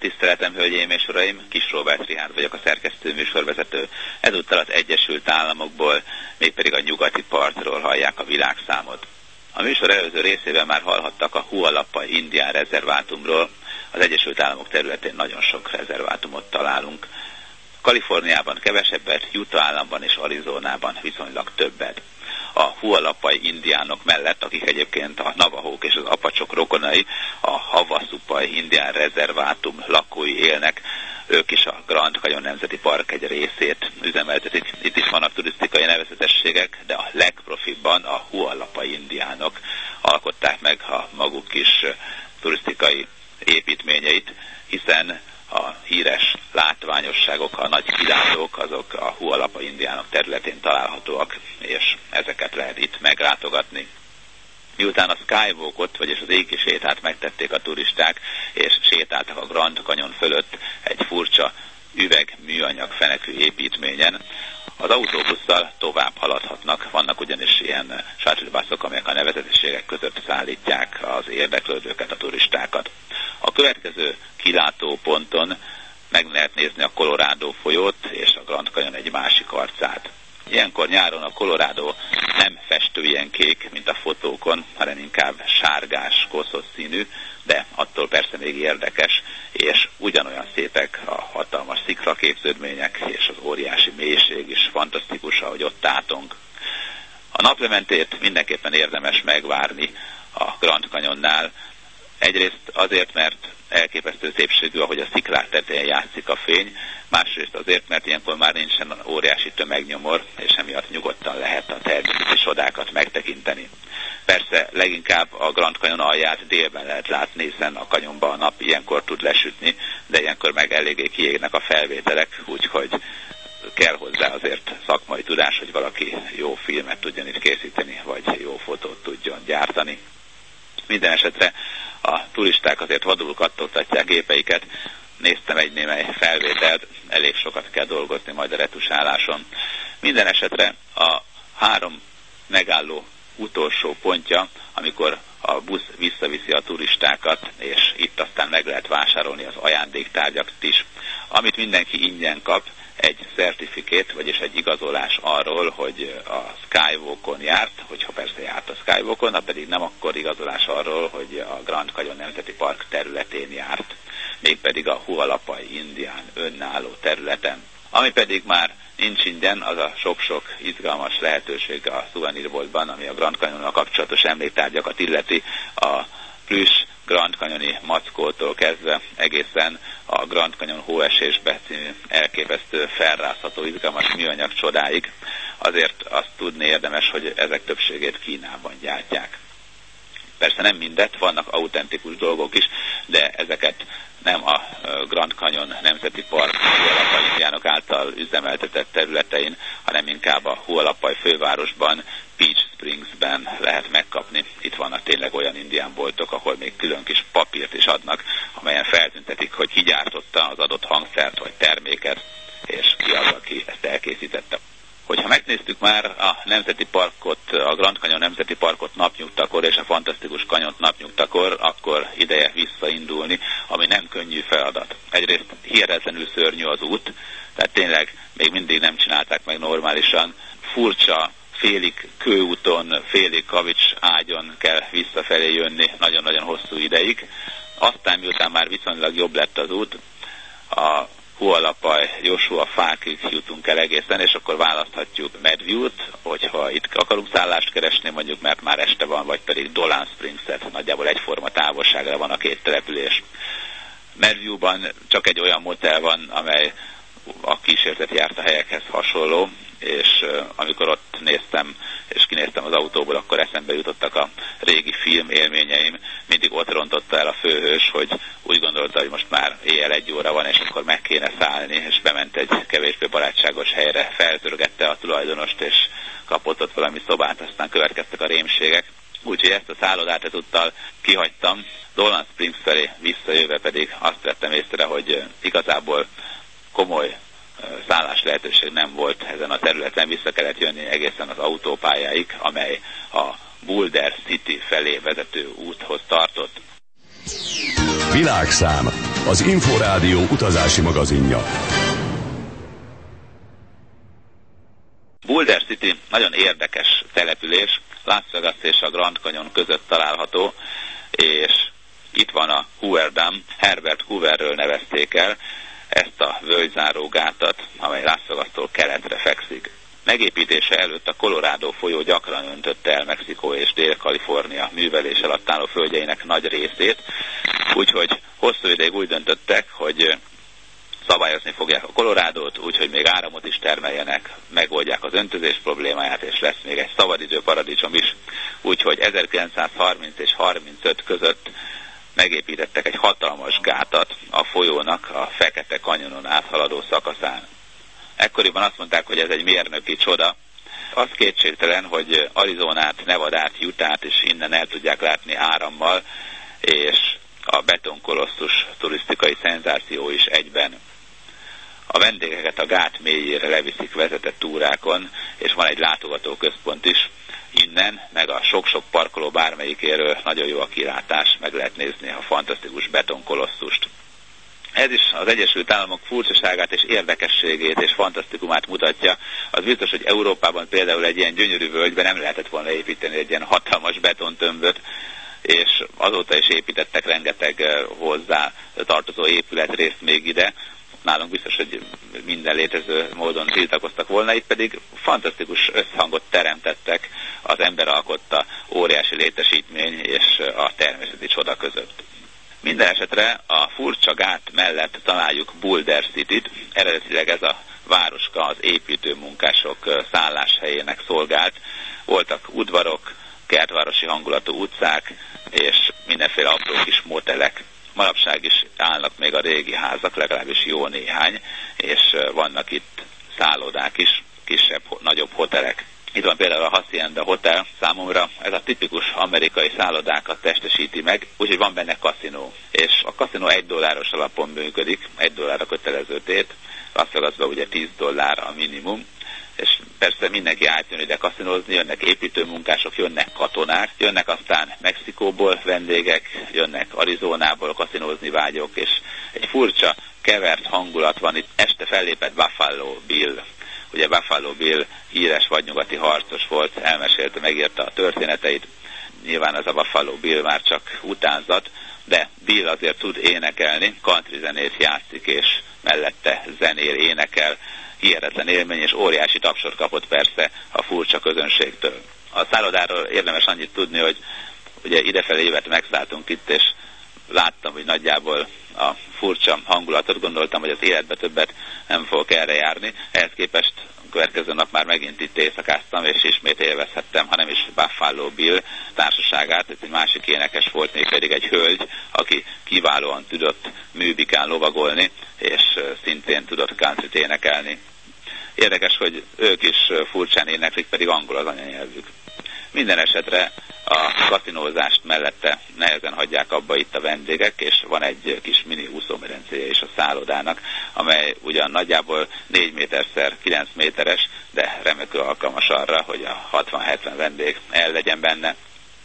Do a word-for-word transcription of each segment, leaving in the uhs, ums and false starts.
Tiszteletem, hölgyeim és uraim, Kis Róbert Richárd vagyok, a szerkesztő műsorvezető. Ezúttal az Egyesült Államokból, mégpedig a nyugati partról hallják a világszámot. A műsor előző részében már hallhattak a Hualapai indián rezervátumról. Az Egyesült Államok területén nagyon sok rezervátumot találunk. Kaliforniában kevesebbet, Utah államban és Arizonában viszonylag többet. A hualapai indiánok mellett, akik egyébként a navahók és az apacsok rokonai, a Havasupai indián rezervátum lakói élnek, ők is a Grand Canyon Nemzeti Park egy részét üzemeltetik. Itt is vannak turisztikai nevezetességek, de a legprofibban a hualapai indiánok alkották meg a maguk kis turisztikai építményeit, hiszen a híres látványosságok, a nagy kilátók, azok a hualapai indiánok területén találhatóak, és ezeket lehet itt meglátogatni. Miután a skywalkot, vagyis az égi sétát megtették a turisták, és sétáltak a Grand Canyon fölött egy furcsa üvegműanyag fenekű építményen, az autóbusszal tovább haladhatnak. Vannak ugyanis ilyen shuttle-buszok, amelyek a nevezetességek között szállítják az érdeklődőket, a turistákat. A következő kilátóponton meg lehet nézni a Colorado folyót és a Grand Canyon egy másik arcát. Ilyenkor nyáron a Colorado nem festő ilyen kék, mint a fotókon, hanem inkább sárgás, koszos színű, de attól persze még érdekes, és ugyanolyan szépek a hatalmas szikraképződmények, és az óriási mélység is fantasztikus, ahogy ott átong. A naplementét mindenképpen érdemes megvárni a Grand Canyonnál. Egyrészt azért, mert elképesztő szépségű, ahogy a sziklák tetején játszik a fény, másrészt azért, mert ilyenkor már nincsen óriási tömegnyomor, és emiatt nyugodtan lehet a természeti csodákat megtekinteni. Persze leginkább a Grand Canyon alját délben lehet látni, hiszen a kanyonban a nap ilyenkor tud lesütni, de ilyenkor meg eléggé kiégnek a felvételek, úgyhogy kell hozzá azért szakmai tudás, hogy valaki jó filmet tudjon itt készíteni, vagy jó fotót tudjon gyártani. Minden esetre a turisták azért vadul kattogtatják gépeiket. Néztem egy némely felvételt, elég sokat kell dolgozni majd a retusáláson. Minden esetre a három megálló utolsó pontja, amikor a busz visszaviszi a turistákat, és itt aztán meg lehet vásárolni az ajándéktárgyakat is. Amit mindenki ingyen kap, egy certifikét, vagyis egy igazolás arról, hogy a Skywalkon járt, hogyha persze járt a Skywalkon, ha pedig nem, akkor igazolás arról, hogy a Grand Canyon Nemzeti Park területén járt, mégpedig a Hualapai indián önálló területen. Ami pedig már nincs ingyen, az a sok-sok izgalmas lehetőség a szuvenírboltban, ami a Grand Canyonnal kapcsolatos emléktárgyakat illeti, a plüss Grand Canyoni mackótól kezdve egészen a Grand Canyon hóesésbe című elképesztő felrázható izgalmas műanyag csodáig. Azért azt tudni érdemes, hogy ezek többségét Kínában gyártják. Persze nem mindet, vannak autentikus dolgok is, de ezeket nem a Grand Canyon Nemzeti Park Hualapai indiánok által üzemeltetett területein, hanem inkább a Hualapai fővárosban, Peach Springsben lehet megkapni. Itt vannak tényleg olyan indiánboltok, ahol még külön kis papírt is adnak, amelyen feltüntetik, hogy ki gyártotta az adott hangszert vagy terméket, és ki az, aki ezt elkészítette. Hogyha megnéztük már a Nemzeti Parkot, a Grand Canyon Nemzeti Parkot napnyugtakor és a Fantasztikus Kanyont napnyugtakor, akkor ideje visszaindulni, ami nem könnyű feladat. Egyrészt hihetetlenül szörnyű az út, tehát tényleg még mindig nem csinálták meg normálisan. Furcsa, félig kőúton, félig kavics ágyon kell visszafelé jönni nagyon-nagyon hosszú ideig. Aztán miután már viszonylag jobb lett az út, a Hualapai, Joshua fákig jutunk el egészen, és akkor választhatjuk Medview-t, hogyha itt akarunk szállást keresni, mondjuk, mert már este van, vagy pedig Dolan Springs-et, nagyjából egyforma távolságra van a két település. Medview-ban csak egy olyan motel van, amely a kísérteti járt a helyekhez hasonló, és uh, amikor ott néztem, és kinéztem az autóból, akkor eszembe jutottak a régi film élményeim. Mindig ott rontotta el a főhős, hogy úgy gondolta, hogy most már éjjel egy óra van, és akkor meg kéne szállni, és bement egy kevésbé barátságos helyre, feltörgette a tulajdonost, és kapott ott valami szobát, aztán következtek a rémségek. Úgyhogy ezt a szállodát ezúttal kihagytam. Dolan Springs felé visszajöve pedig azt vettem észre, hogy igazából komoly szállás lehetőség nem volt ezen a területen, vissza kellett jönni egészen az autópályáig, amely a Boulder City felé vezető úthoz tartott. Világszám. az Inforádió utazási magazinja. Boulder City nagyon érdekes település, Las Vegas és a Grand Canyon között található, és itt van a Hoover Dam, Herbert Hooverről nevezték el ezt a völgyzáró gátat, amely Las Vegas-tól keletre fekszik. Megépítése előtt a Colorado folyó gyakran öntötte el Mexikó és Dél-Kalifornia művelés alatt álló földjeinek nagy részét, úgyhogy hosszú ideig úgy döntöttek, hogy szabályozni fogják a Colorádót, úgyhogy még áramot is termeljenek, megoldják az öntözés problémáját, és lesz még egy szabadidő paradicsom is. Úgyhogy ezerkilencszázharminc és harmincöt között megépítettek egy hatalmas gátat a folyónak a Fekete kanyonon áthaladó szakaszán. Ekkoriban azt mondták, hogy ez egy mérnöki csoda. Az kétségtelen, hogy Arizonát, Nevadát, Utah-t is innen el tudják látni árammal, és a betonkolosszus turisztikai szenzáció is egyben. A vendégeket a gát mélyére leviszik vezetett túrákon, és van egy látogatóközpont is. Innen, meg a sok-sok parkoló bármelyikéről nagyon jó a kilátás, meg lehet nézni a fantasztikus betonkolosszust. Ez is az Egyesült Államok furcsaságát és érdekességét és fantasztikumát mutatja. Az biztos, hogy Európában például egy ilyen gyönyörű völgyben nem lehetett volna építeni egy ilyen hatalmas betontömböt, és azóta is építettek rengeteg hozzá tartozó épületrészt még ide. Nálunk biztos, hogy minden létező módon tiltakoztak volna, itt pedig fantasztikus összhangot teremtettek az ember alkotta óriási létesítmény és a természeti csoda között. Minden esetre a furcsa gát mellett találjuk Boulder Cityt, eredetileg ez a városka az építőmunkások szálláshelyének szolgált. Voltak udvarok, kertvárosi hangulatú utcák és mindenféle apró kis motelek. Manapság is állnak még a régi házak, legalábbis jó néhány, és vannak itt szállodák is, kisebb, nagyobb hotelek. Itt van például a Hacienda Hotel, számomra ez a tipikus amerikai szállodákat testesíti meg, úgyhogy van benne kaszinó. És a kaszinó egy dolláros alapon működik, egy dollár a kötelező tét, Las Vegasban ugye tíz dollár a minimum, és persze mindenki átjön ide kaszinózni, jönnek építőmunkások, jönnek katonák, jönnek aztán Mexikóból vendégek, jönnek Arizonából kaszinózni vágyók, és egy furcsa, kevert hangulat van itt. Este fellépett Buffalo Bill. Ugye Buffalo Bill híres vadnyugati harcos volt, elmesélte, megírta a történeteit. Nyilván ez a Buffalo Bill már csak utánzat, de Bill azért tud énekelni, country zenét játszik, és mellette zenél, énekel. Hihetetlen élmény, és óriási tapsot kapott persze a furcsa közönségtől. A szállodáról érdemes annyit tudni, hogy ugye idefelé évet megszálltunk itt, és láttam, hogy nagyjából a furcsa hangulatot, gondoltam, hogy az életbe többet nem fogok erre járni. Ehhez képest a következő nap már megint itt éjszakáztam, és ismét élvezhettem, hanem is Buffalo Bill társaságát. Ez egy másik énekes volt, még pedig egy hölgy, aki kiválóan tudott műbikán lovagolni, és szintén tudott countryt énekelni. Érdekes, hogy ők is furcsán éneklik, pedig angol az anyanyelvük. Minden esetre a kaszinózást mellette nehezen hagyják abba itt a vendégek, és van egy kis mini úszómedencéje is a szállodának, amely ugyan nagyjából négy méterszer kilenc méteres, de remekül alkalmas arra, hogy a hatvan-hetven vendég el legyen benne.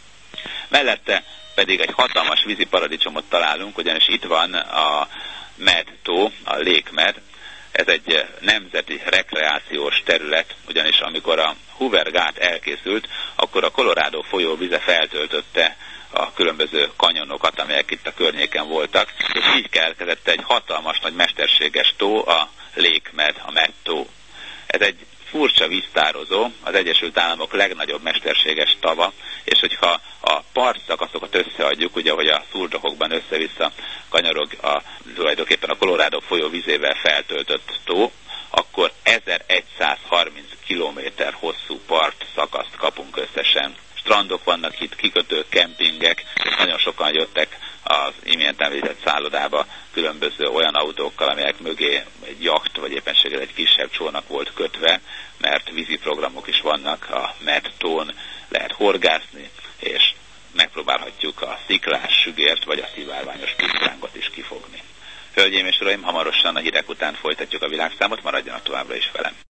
Mellette pedig egy hatalmas vízi paradicsomot találunk, ugyanis itt van a Mad tó, a Lake Mad. Ez egy nemzeti rekreációs terület, ugyanis amikor a Hoover gát elkészült, akkor a Colorado folyó vize feltöltötte a különböző kanyonokat, amelyek itt a környéken voltak, és így keletkezett egy hatalmas nagy mesterséges tó, a Lake Mad, a Mad tó. Ez egy furcsa víztározó, az Egyesült Államok legnagyobb mesterséges tava, és hogyha a partszakaszokat összeadjuk, ugye, hogy a szurdokokban össze-vissza kanyarog a, tulajdonképpen a Colorado folyó vizével feltöltött tó, akkor ezeregyszázharminc kilométer hosszú partszakaszt kapunk összesen. Strandok vannak itt, kikötők, kempingek, és nagyon sokan jöttek az imént említett szállodába különböző olyan autókkal, amelyek mögé egy jacht, vagy éppenséggel egy kisebb csónak volt kötve, mert vízi programok is vannak, a Mad tón lehet horgászni, és megpróbálhatjuk a sziklás sügért, vagy a szivárványos pisztrángot is kifogni. Hölgyeim és uraim, hamarosan a hírek után folytatjuk a világszámot, maradjanak továbbra is velem.